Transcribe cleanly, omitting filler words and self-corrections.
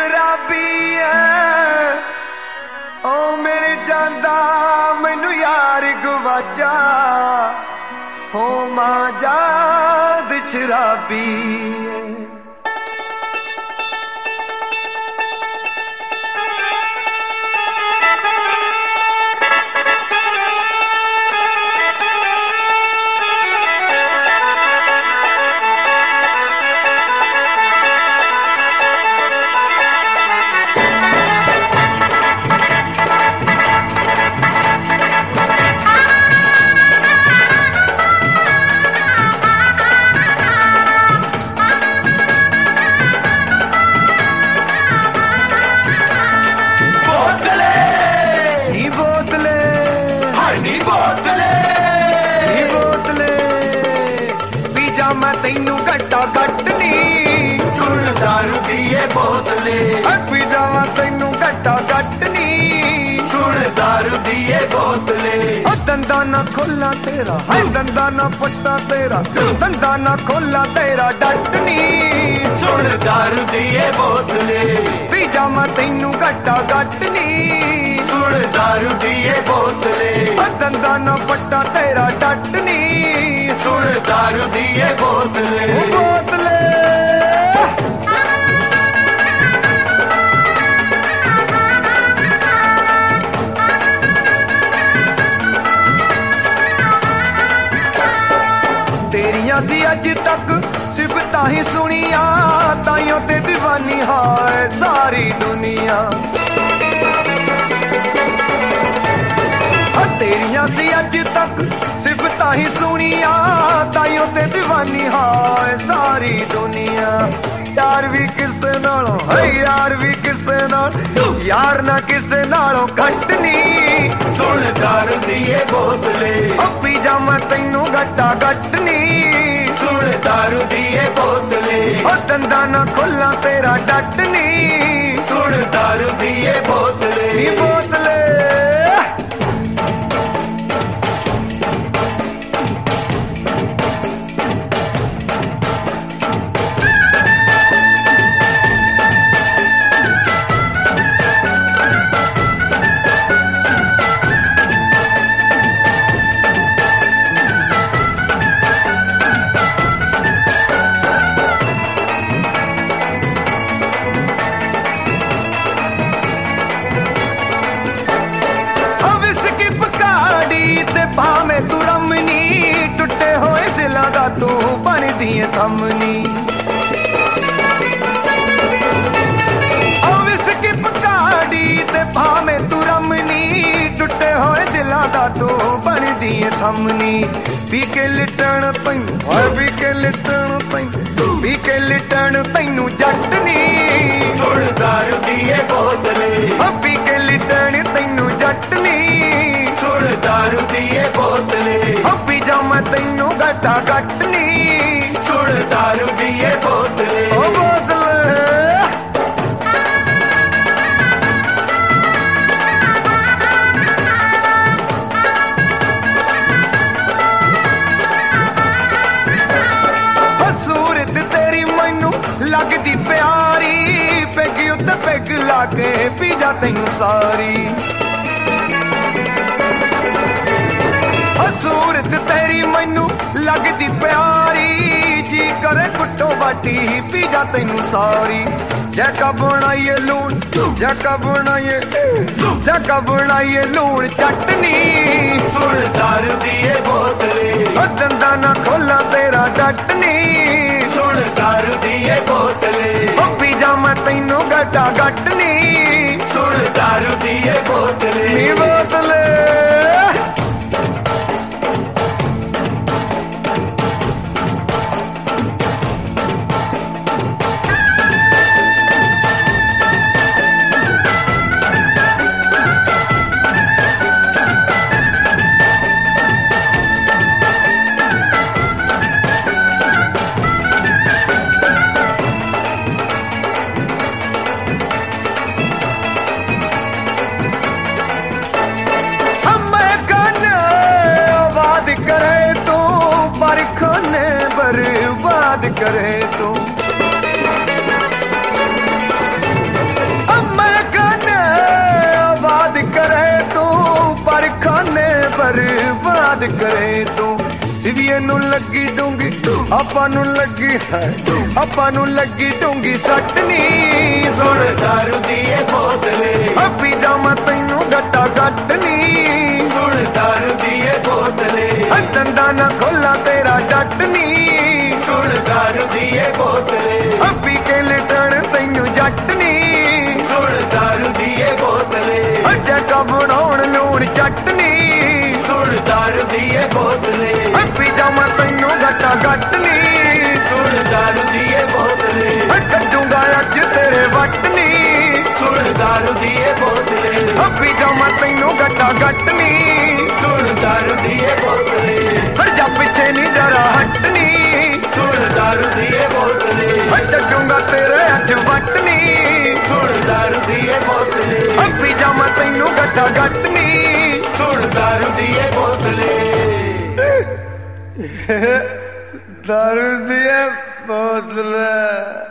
शराबी है ओ मेरे जांदा मैनू यार गवाचा हो मां जाद शराबी है। मैं तेनू घटा घटनी सुन दारू दिए बोतले पी जावा तेनू घटा घटनी सुन दारू दिए बोतले दंदा ना खोला तेरा है दंदा ना पट्टा तेरा दंदा ना खोला तेरा डटनी सुन दारू दिए बोतले पी जावा तेनू घटा घटनी सुन दारू दिए बोतले दंदा ना पट्टा तेरा डटनी सुन दारू दिए बोतले बोतले तेरिया सी अज तक सिफता ही सुनिया ताइयों ते दीवानी हाय सारी दुनिया तेरिया सी अज तक सिफता ही सुनिया ताइयों ते दीवानी हाय सारी दुनिया। यार भी किसे नालों है यार भी किसे नाल यार ना किसे नालों घटनी सुन दारू दिए बोतले पी जा मैं तैनू घटा घटनी सुन दारू दिए बोतले दंदा ना खोला तेरा डटनी सुन दारू दिए बोतले बोतले भावे तू रमनी टुटे होए दिलां दा तू बनदी है थमनी विस्की पकाड़ी ते भावे तू रमनी टुटे होए दिलां दा तू बनदी है थमनी पी के लिटण पैनू पी के लिटण पैनू पी के लिटण पैनू जटनी सुन दारू दिए बोतले पी के लिटण तैनू जटनी सुन दारू दिए बोतले पी जा मैं तैनू घटा घटनी सुन दारू दिए बोतले बोतले सूरत तेरी मैनू लगदी प्यारी पेग उत्ते पेग लाके पी जा तैनू सारी सूरत तेरी मैनू लगदी प्यारी जी करे कुट्टो बाटी पी जा तैनू सारी जैका बनाइए लूण जैका बनाइए लूण चटनी सुन दारू दिए बोतले दंदा ना खोला तेरा डटनी सुन दारू दिए बोतले पी जा मैं तैनू घटा घटनी सुन दारू दिए बोतले बोतले बर्बाद करे तू तू पर खाने बर्बाद करे तू सिविए नू लगी डूंगी आपां नू लगी है आपां नू लगी डूंगी सटनी सुन दारू दी ये बोतले पी जावां तैनू गट्टा गट्टनी सुन दारू दी ये बोतले दंदा ना खोला तेरा डटनी सुन दारू दी ये बोतले पी के लिटण तैनू जटनी सुन दारू दी ये बोतले जगा बनाउण लूण चटनी सुन दारू दी ये बोतले पी जावां तैनू गट्टा गट्टनी सुन दारू दी ये बोतले कड्डूंगा अज तेरे वटनी सुन दारू दी ये बोतले पी जावां तैनू गट्टा गट्टनी सुन दारू दी ये बोतले जा पिछे नी जरा हटनी सुन दारू दी ये बोतले कड्डूंगा तेरे अज वटनी सुन दारू दी ये बोतले पी जावां तैनू गट्टा गट्टनी सुन दारू दी ये बोतले दारू दी ये बोतले